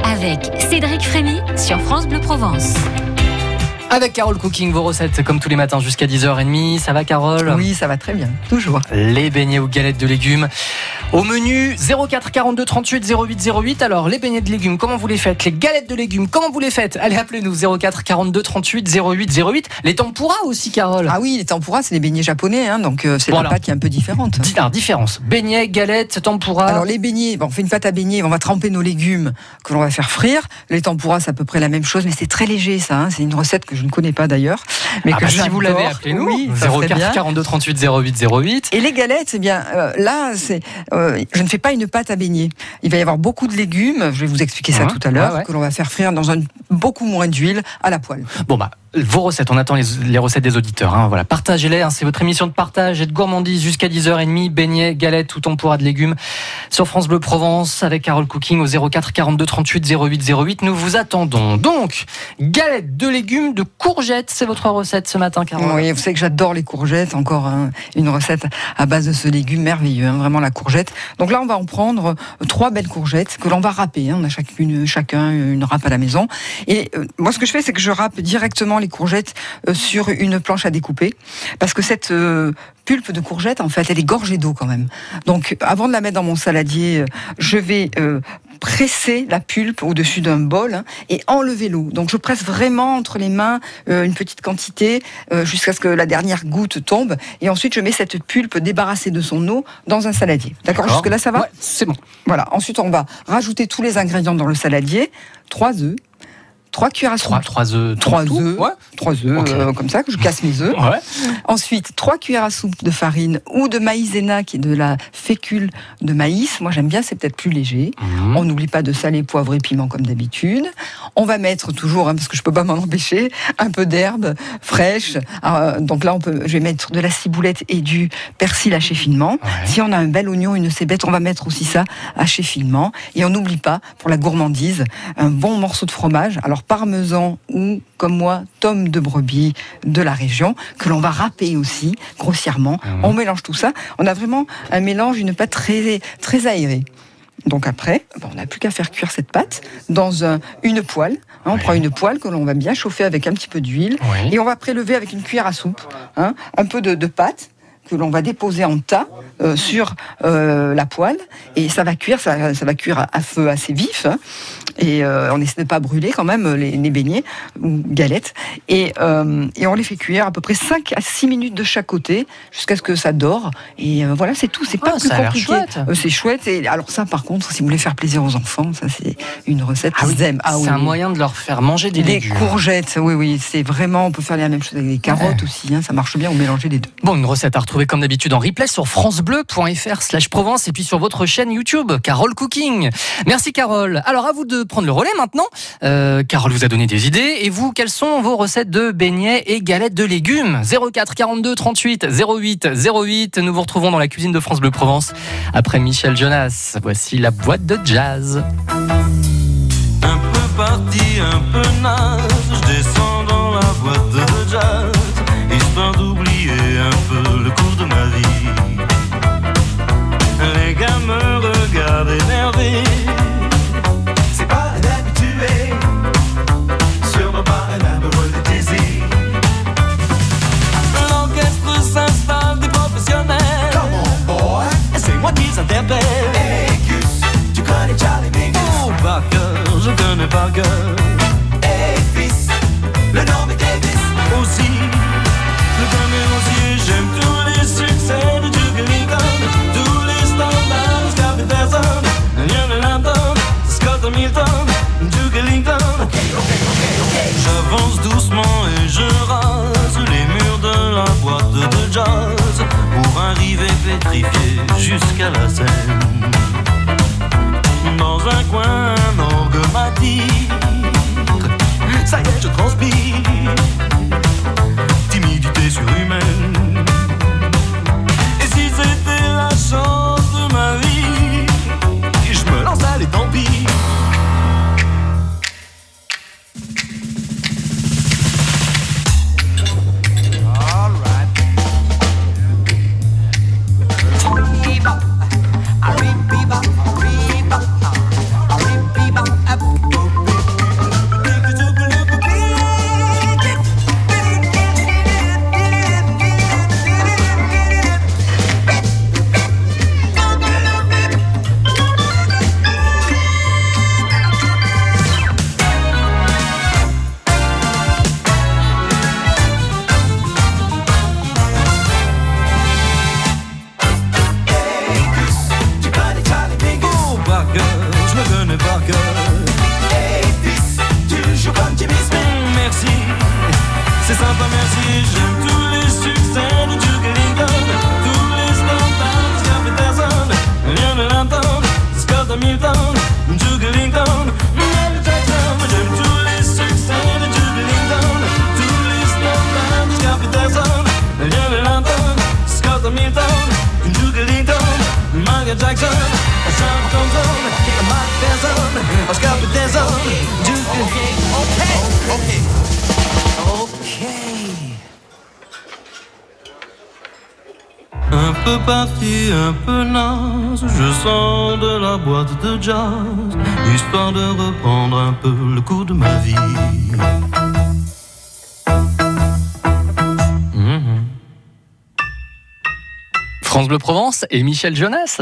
avec Cédric Frémy sur France Bleu Provence. Avec Carole Cooking, vos recettes comme tous les matins jusqu'à 10h30. Ça va Carole ? Oui, ça va très bien, toujours. Les beignets aux galettes de légumes. Au menu 04 42 38 08 08. Alors les beignets de légumes, comment vous les faites ? Les galettes de légumes, comment vous les faites ? Allez, appelez-nous 04 42 38 08 08. Les tempura aussi, Carole. Ah oui, les tempura, c'est des beignets japonais, hein, donc c'est Voilà. la pâte qui est un peu différente. Alors, différence. Beignets, galettes, tempura. Alors les beignets, on fait une pâte à beignets, on va tremper nos légumes que l'on va faire frire. Les tempura, c'est à peu près la même chose, mais c'est très léger ça. Hein. C'est une recette que je ne connais pas d'ailleurs, mais que si vous l'avez, appelez-nous. Oui, 04 42 38 08 08. Et les galettes, eh bien là, je ne fais pas une pâte à beignets. Il va y avoir beaucoup de légumes. Je vais vous expliquer ça tout à l'heure, que l'on va faire frire dans beaucoup moins d'huile à la poêle. Bon vos recettes, on attend les recettes des auditeurs. Hein. Voilà, partagez-les. Hein. C'est votre émission de partage et de gourmandise jusqu'à 10h30. Beignets, galettes ou tempura de légumes sur France Bleu Provence avec Carole Cooking au 04 42 38 08 08. Nous vous attendons. Donc, galettes de légumes de courgettes, c'est votre recette ce matin, Carole. Oui, vous savez que j'adore les courgettes. Encore une recette à base de ce légume merveilleux, hein, vraiment la courgette. Donc là, on va en prendre 3 belles courgettes que l'on va râper. Hein. On a chacun une râpe à la maison. Et moi, ce que je fais, c'est que je râpe directement les courgettes sur une planche à découper, parce que cette pulpe de courgette, en fait, elle est gorgée d'eau quand même. Donc, avant de la mettre dans mon saladier, je vais presser la pulpe au-dessus d'un bol, hein, et enlever l'eau. Donc, je presse vraiment entre les mains une petite quantité jusqu'à ce que la dernière goutte tombe, et ensuite je mets cette pulpe débarrassée de son eau dans un saladier. D'accord. Jusque là, ça va ? Ouais, c'est bon. Voilà. Ensuite, on va rajouter tous les ingrédients dans le saladier. 3 œufs. 3 cuillères à soupe. 3 œufs. 3 œufs. Ouais. 3 œufs, Okay. comme ça, que je casse mes œufs. Ouais. Ensuite, 3 cuillères à soupe de farine ou de maïzena, qui est de la fécule de maïs. Moi, j'aime bien, c'est peut-être plus léger. On n'oublie pas de saler, poivrer, piment comme d'habitude. On va mettre toujours, parce que je peux pas m'en empêcher, un peu d'herbe fraîche. Donc là, je vais mettre de la ciboulette et du persil haché finement. Ouais. Si on a un bel oignon, une cébette, on va mettre aussi ça haché finement. Et on n'oublie pas, pour la gourmandise, un bon morceau de fromage. Alors, parmesan ou, comme moi, tome de brebis de la région, que l'on va râper aussi, grossièrement. On mélange tout ça. On a vraiment un mélange, une pâte très, très aérée. Donc après, on n'a plus qu'à faire cuire cette pâte dans une poêle. On prend une poêle que l'on va bien chauffer avec un petit peu d'huile. Et on va prélever avec une cuillère à soupe un peu de pâte que l'on va déposer en tas sur la poêle, et ça va cuire, ça va cuire à feu assez vif, hein, et on essaie de pas brûler quand même les beignets ou galettes, et on les fait cuire à peu près 5 à 6 minutes de chaque côté jusqu'à ce que ça dore, et voilà, c'est tout, c'est pas plus compliqué. Chouette. C'est chouette. Et alors ça, par contre, si vous voulez faire plaisir aux enfants, ça c'est une recette qu'ils aiment. C'est un moyen de leur faire manger des légumes. Les courgettes, oui, c'est vraiment, on peut faire la même chose avec les carottes aussi, hein, ça marche bien, on mélange les deux. Bon, une recette à retrouver comme d'habitude en replay sur francebleu.fr/Provence et puis sur votre chaîne YouTube, Carole Cooking. Merci Carole. Alors à vous de prendre le relais maintenant. Carole vous a donné des idées. Et vous, quelles sont vos recettes de beignets et galettes de légumes ? 04 42 38 08 08. Nous vous retrouvons dans la cuisine de France Bleu Provence après Michel Jonas. Voici la boîte de jazz. Un peu parti, un peu naze, je descends dans la boîte de jazz, histoire d'oublier un peu le cours de ma vie. Les gars me regardent énervés, c'est pas un habitué, sûrement pas un amoureux de désir. L'orchestre s'installe des professionnels, come on boy, et c'est moi qui s'interpelle. Hey Gus, tu connais Charlie Mingus? Oh par cœur, je connais par cœur. Hey fils, le nom est Davis. Aussi, le camérancier, j'aime tous les succès de Duke Ellington, tous les standards, Scott Peterson, Lionel Hampton, Scott Hamilton, Duke Ellington. Okay. J'avance doucement et je rase les murs de la boîte de jazz pour arriver pétrifié jusqu'à la scène. Dans un coin, un orgue m'a dit, ça y est, je transpire, timidité surhumaine. Et si c'était la chance de ma vie, je me lance, allez, tant pis. All right. Jackson, sun comes on, my dance on, Oscar dance on, okay. Un peu parti, un peu naze, je sors de la boîte de jazz, histoire de reprendre un peu le cours de ma vie. France Bleu Provence et Michel Jonas.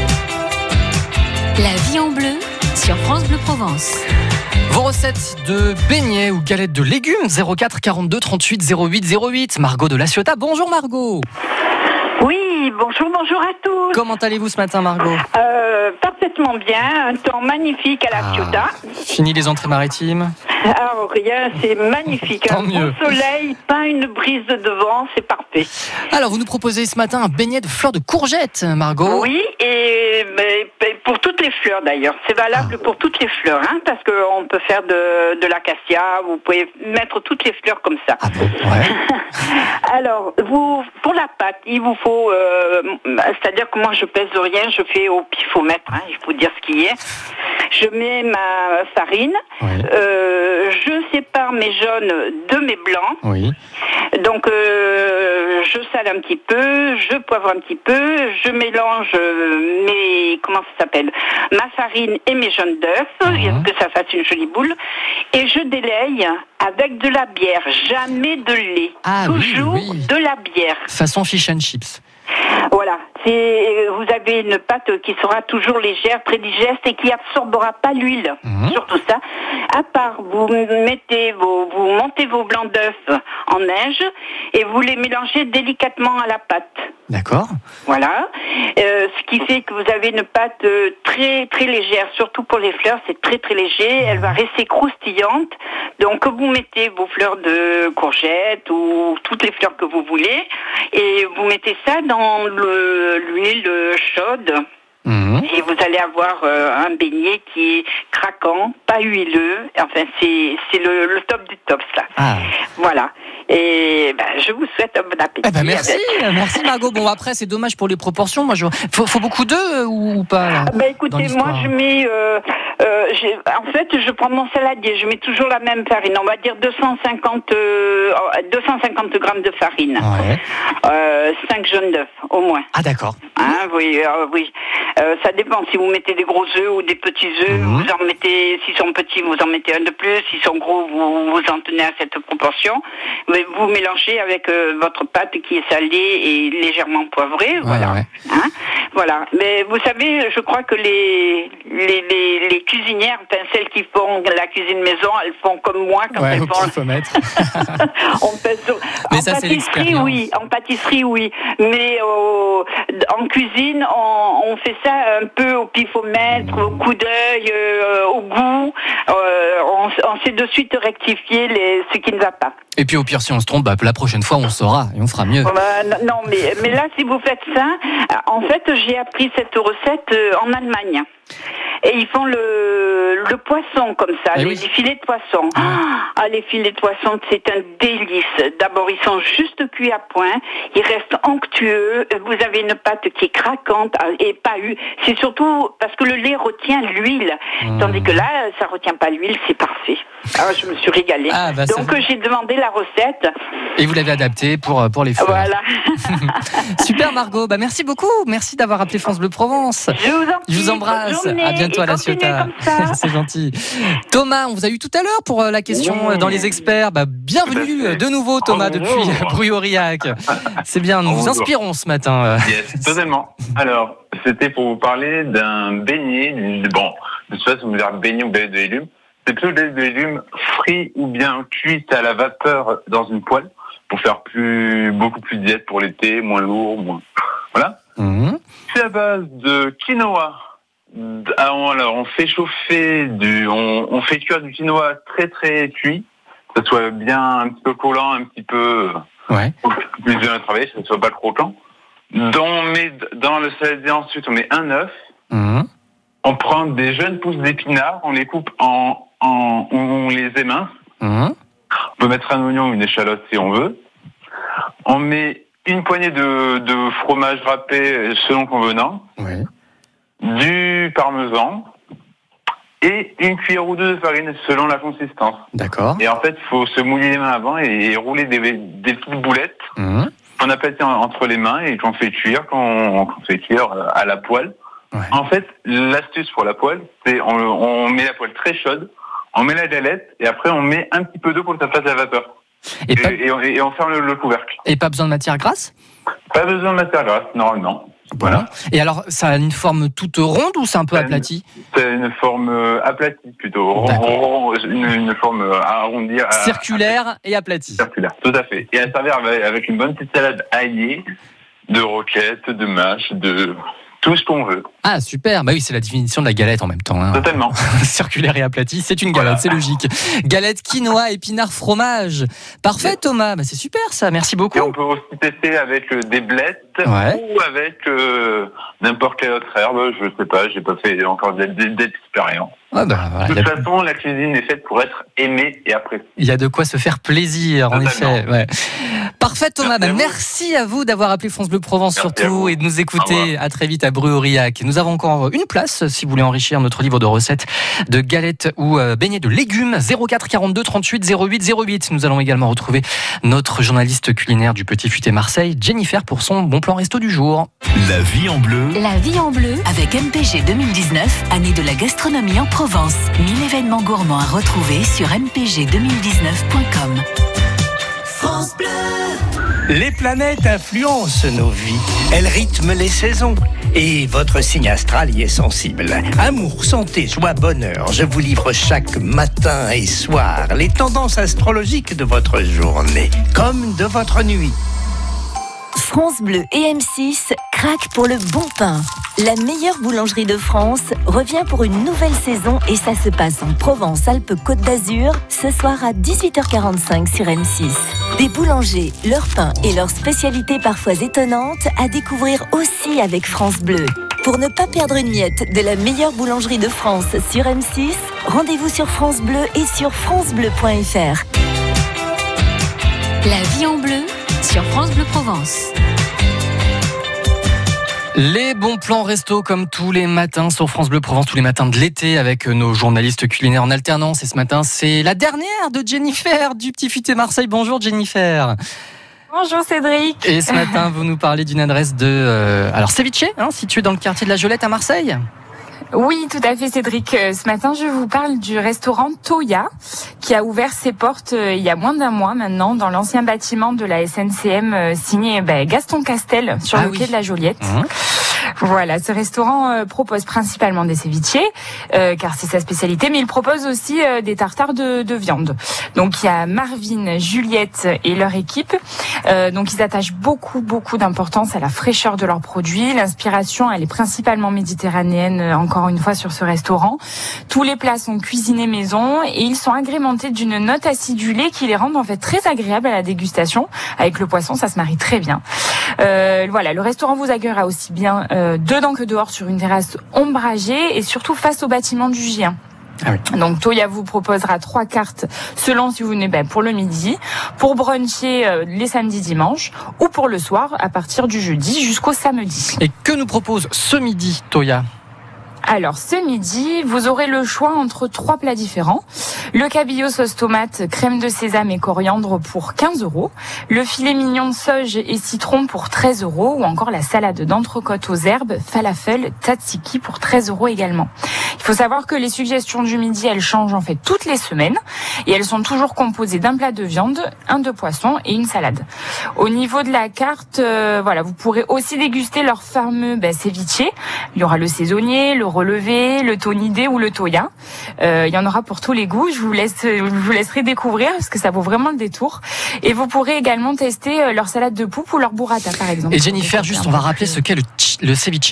La vie en bleu sur France Bleu Provence. Vos recettes de beignets ou galettes de légumes 04 42 38 08 08. Margot de La Ciotat. Bonjour Margot. Oui, bonjour à tous. Comment allez-vous ce matin Margot? Parfaitement bien, un temps magnifique à La Ciotat. Fini les entrées maritimes? Alors rien, c'est magnifique. Tant un mieux. beau soleil, pas une brise de vent, c'est parfait. Alors vous nous proposez ce matin un beignet de fleurs de courgettes Margot. Oui, et pour toutes les fleurs d'ailleurs. C'est valable pour toutes les fleurs, hein, parce qu'on peut faire de l'acacia, vous pouvez mettre toutes les fleurs comme ça. Ah bon, ouais. Alors, pour la pâte, il vous faut, c'est-à-dire que moi je pèse rien, je fais au pifomètre, hein, il faut dire ce qui est. Je mets ma farine, Oui. Je sépare mes jaunes de mes blancs. Oui. Donc je sale un petit peu, je poivre un petit peu, je mélange ma farine et mes jaunes d'œufs, que ça fasse une jolie boule, et je délaye avec de la bière, jamais de lait, toujours de la bière. Façon fish and chips. Voilà, vous avez une pâte qui sera toujours légère, très digeste et qui absorbera pas l'huile. Surtout ça. À part, vous montez vos blancs d'œufs en neige et vous les mélangez délicatement à la pâte. D'accord. Voilà. Ce qui fait que vous avez une pâte très très légère, surtout pour les fleurs, c'est très très léger. Elle va rester croustillante. Donc vous mettez vos fleurs de courgettes ou toutes les fleurs que vous voulez et vous mettez ça dans l'huile chaude. Et vous allez avoir un beignet qui est craquant, pas huileux. Enfin, c'est le top du top, ça. Voilà. Et je vous souhaite un bon appétit. Merci Margot. Bon, après, c'est dommage pour les proportions. Moi, faut beaucoup d'œufs ou pas là, écoutez, moi, je mets... en fait, je prends mon saladier. Je mets toujours la même farine. On va dire 250 grammes de farine. Ouais. 5 jaunes d'œufs, au moins. Ah, d'accord. Hein, oui. Ça dépend. Si vous mettez des gros œufs ou des petits œufs, vous en mettez, s'ils sont petits, vous en mettez un de plus. S'ils sont gros, vous en tenez à cette proportion. Vous mélangez avec votre pâte qui est salée et légèrement poivrée. Voilà. Ouais. Hein, voilà. Mais vous savez, je crois que les cuisinières, enfin, celles qui font la cuisine maison, elles font comme moi quand elles font. On pèse sur... Mais en ça, c'est pâtisserie, oui. En pâtisserie, oui. Mais en cuisine, on fait ça un peu au pifomètre, au coup d'œil, au goût. On sait de suite rectifier ce qui ne va pas. Et puis au pire, si on se trompe, la prochaine fois, on saura et on fera mieux. Non, mais là, si vous faites ça, en fait, j'ai appris cette recette en Allemagne. Et ils font le poisson comme ça, les filets de poisson. Les filets de poisson, c'est un délice. D'abord, ils sont juste cuits à point. Ils restent onctueux. Vous avez une pâte qui est craquante et pas c'est surtout parce que le lait retient l'huile. Tandis que là, ça retient pas l'huile, c'est parfait. Alors, je me suis régalée. Donc, j'ai demandé la recette. Et vous l'avez adaptée pour les fleurs. Voilà. Super Margot. Merci beaucoup. Merci d'avoir appelé France Bleu Provence. Je vous embrasse. À bientôt à La Ciotat. C'est gentil. Thomas, on vous a eu tout à l'heure pour la question dans les experts. Bienvenue de nouveau Thomas depuis Bruy-Aurillac. C'est bien, nous vous inspirons ce matin. Yes, totalement. Alors, c'était pour vous parler d'un beignet. Bon, de toute façon, on va dire beignet ou beignet de légumes. C'est plutôt des légumes frits ou bien cuits à la vapeur dans une poêle pour faire beaucoup plus diète pour l'été, moins lourd, moins. Voilà. C'est à base de quinoa. Alors, on fait chauffer on fait cuire du quinoa très très cuit, que ce soit bien un petit peu collant, un petit peu plus bien à travailler, que ce soit pas trop croquant. On met dans le saladier ensuite, on met un œuf. On prend des jeunes pousses d'épinards, on les coupe on les émince. On peut mettre un oignon ou une échalote si on veut. On met une poignée de fromage râpé selon convenance. du parmesan et une cuillère ou deux de farine selon la consistance. D'accord. Et en fait, il faut se mouiller les mains avant et rouler des petites boulettes. On aplatit entre les mains et qu'on fait cuire, à la poêle. Ouais. En fait, l'astuce pour la poêle, c'est on met la poêle très chaude, on met la galette et après on met un petit peu d'eau pour que ça fasse la vapeur. Et on ferme le couvercle. Et pas besoin de matière grasse ? Pas besoin de matière grasse, normalement. Voilà. Et alors, ça a une forme toute ronde ou c'est un peu aplati ? C'est une forme aplatie plutôt, une forme arrondie. Circulaire et aplatie. Circulaire, tout à fait. Et à servir avec une bonne petite salade aillée, de roquettes, de mâches, de tout ce qu'on veut. Ah super, bah oui, c'est la définition de la galette en même temps. Hein. Totalement. Circulaire et aplatie, c'est une galette, c'est logique. Galette, quinoa, épinards, fromage. Parfait Thomas, bah c'est super ça, merci beaucoup. Et on peut aussi tester avec des blettes ou avec n'importe quelle autre herbe, je sais pas, j'ai pas fait encore d'expérience. Ah bah, voilà, de toute façon, la cuisine est faite pour être aimée et appréciée. Il y a de quoi se faire plaisir, en effet. Ouais. Parfait Thomas, merci à vous d'avoir appelé France Bleu Provence surtout et de nous écouter. À très vite à Bru-Aurillac. Nous avons encore une place si vous voulez enrichir notre livre de recettes de galettes ou beignets de légumes. 04 42 38 08 08. Nous allons également retrouver notre journaliste culinaire du Petit Futé Marseille, Jennifer, pour son bon plan resto du jour. La vie en bleu. La vie en bleu avec MPG 2019, année de la gastronomie en Provence. 1000 événements gourmands à retrouver sur mpg2019.com. France Bleu. Les planètes influencent nos vies. Elles rythment les saisons. Et votre signe astral y est sensible. Amour, santé, joie, bonheur. Je vous livre chaque matin et soir les tendances astrologiques de votre journée, comme de votre nuit. France Bleu et M6 craquent pour le bon pain. La meilleure boulangerie de France revient pour une nouvelle saison et ça se passe en Provence-Alpes-Côte d'Azur ce soir à 18h45 sur M6. Des boulangers, leurs pains et leurs spécialités parfois étonnantes à découvrir aussi avec France Bleu. Pour ne pas perdre une miette de la meilleure boulangerie de France sur M6, rendez-vous sur France Bleu et sur francebleu.fr. La vie en bleu sur France Bleu Provence. Les bons plans resto comme tous les matins sur France Bleu Provence, tous les matins de l'été avec nos journalistes culinaires en alternance. Et ce matin, c'est la dernière de Jennifer du Petit Futé Marseille. Bonjour Jennifer. Bonjour Cédric. Et ce matin, vous nous parlez d'une adresse de ceviche, située dans le quartier de la Jolette à Marseille. Oui, tout à fait Cédric. Ce matin, je vous parle du restaurant Toya qui a ouvert ses portes il y a moins d'un mois maintenant dans l'ancien bâtiment de la SNCM signé Gaston Castel sur le quai de la Joliette. Voilà, ce restaurant propose principalement des ceviches, car c'est sa spécialité, mais il propose aussi des tartares de viande. Donc il y a Marvin, Juliette et leur équipe. Donc ils attachent beaucoup d'importance à la fraîcheur de leurs produits. L'inspiration, elle est principalement méditerranéenne, encore une fois, sur ce restaurant. Tous les plats sont cuisinés maison et ils sont agrémentés d'une note acidulée qui les rend en fait très agréables à la dégustation. Avec le poisson, ça se marie très bien. Voilà, le restaurant vous accueillera aussi bien dedans que dehors sur une terrasse ombragée et surtout face au bâtiment du J1. Ah oui. Donc Toya vous proposera 3 cartes selon si vous venez pour le midi, pour bruncher les samedis dimanches ou pour le soir à partir du jeudi jusqu'au samedi. Et que nous propose ce midi Toya ? Alors, ce midi, vous aurez le choix entre 3 plats différents. Le cabillaud sauce tomate, crème de sésame et coriandre pour 15 €. Le filet mignon sauge et citron pour 13 €. Ou encore la salade d'entrecôte aux herbes, falafel, tzatziki pour 13 € également. Il faut savoir que les suggestions du midi, elles changent en fait toutes les semaines. Et elles sont toujours composées d'un plat de viande, un de poisson et une salade. Au niveau de la carte, vous pourrez aussi déguster leur fameux ceviche. Il y aura le saisonnier, le relevé, le tonidé ou le toya. Il y en aura pour tous les goûts. Je vous laisserai découvrir parce que ça vaut vraiment le détour. Et vous pourrez également tester leur salade de poupe ou leur burrata par exemple. Et Jennifer, juste on va rappeler ce qu'est le ceviche.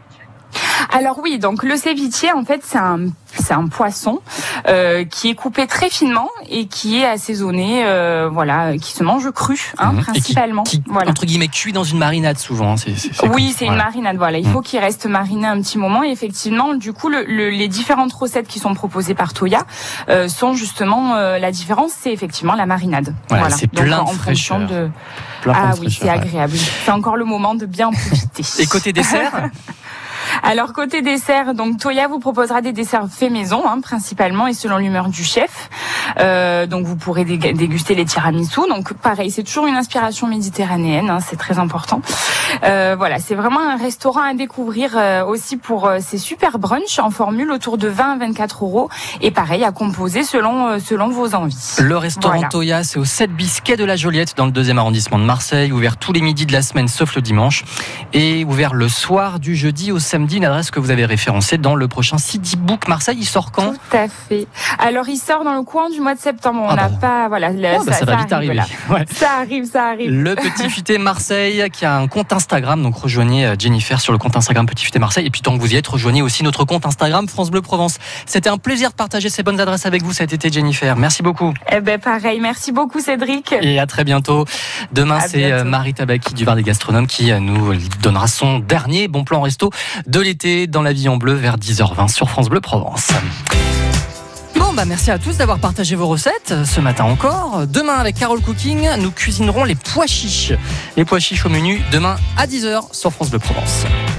Alors oui, donc le ceviche en fait c'est un poisson qui est coupé très finement et qui est assaisonné, qui se mange cru, principalement. Qui entre guillemets cuit dans une marinade souvent. C'est une marinade. Voilà, il faut qu'il reste mariné un petit moment. Et effectivement, du coup, les différentes recettes qui sont proposées par Toya sont justement la différence, c'est effectivement la marinade. Voilà. C'est plein de fraîcheur. C'est agréable. C'est encore le moment de bien en profiter. Et côté dessert. Alors côté dessert, donc Toya vous proposera des desserts faits maison, principalement et selon l'humeur du chef. Donc vous pourrez déguster les tiramisu. Donc pareil, c'est toujours une inspiration méditerranéenne, c'est très important. Voilà, c'est vraiment un restaurant à découvrir aussi pour ces super brunchs en formule autour de 20 à 24 € et pareil à composer selon vos envies. Le restaurant Toya, c'est au 7 bis quai de la Joliette dans le 2e arrondissement de Marseille, ouvert tous les midis de la semaine sauf le dimanche et ouvert le soir du jeudi au samedi, une adresse que vous avez référencée dans le prochain City Book Marseille. Il sort quand ? Tout à fait. Alors il sort dans le courant du mois de septembre. On n'a pas ça va vite arriver. Ouais. Ça arrive. Le Petit Futé Marseille qui a un compte Instagram, donc rejoignez Jennifer sur le compte Instagram Petit Futé Marseille et puis tant que vous y êtes, rejoignez aussi notre compte Instagram France Bleu Provence. C'était un plaisir de partager ces bonnes adresses avec vous cet été, Jennifer. Merci beaucoup. Pareil, merci beaucoup Cédric. Et à très bientôt. Demain, c'est Marie Tabaki du Var des Gastronomes qui nous donnera son dernier bon plan resto de l'été dans la vie en bleu vers 10h20 sur France Bleu Provence. Merci à tous d'avoir partagé vos recettes ce matin encore. Demain, avec Carole Cooking, nous cuisinerons les pois chiches. Les pois chiches au menu demain à 10h sur France Bleu Provence.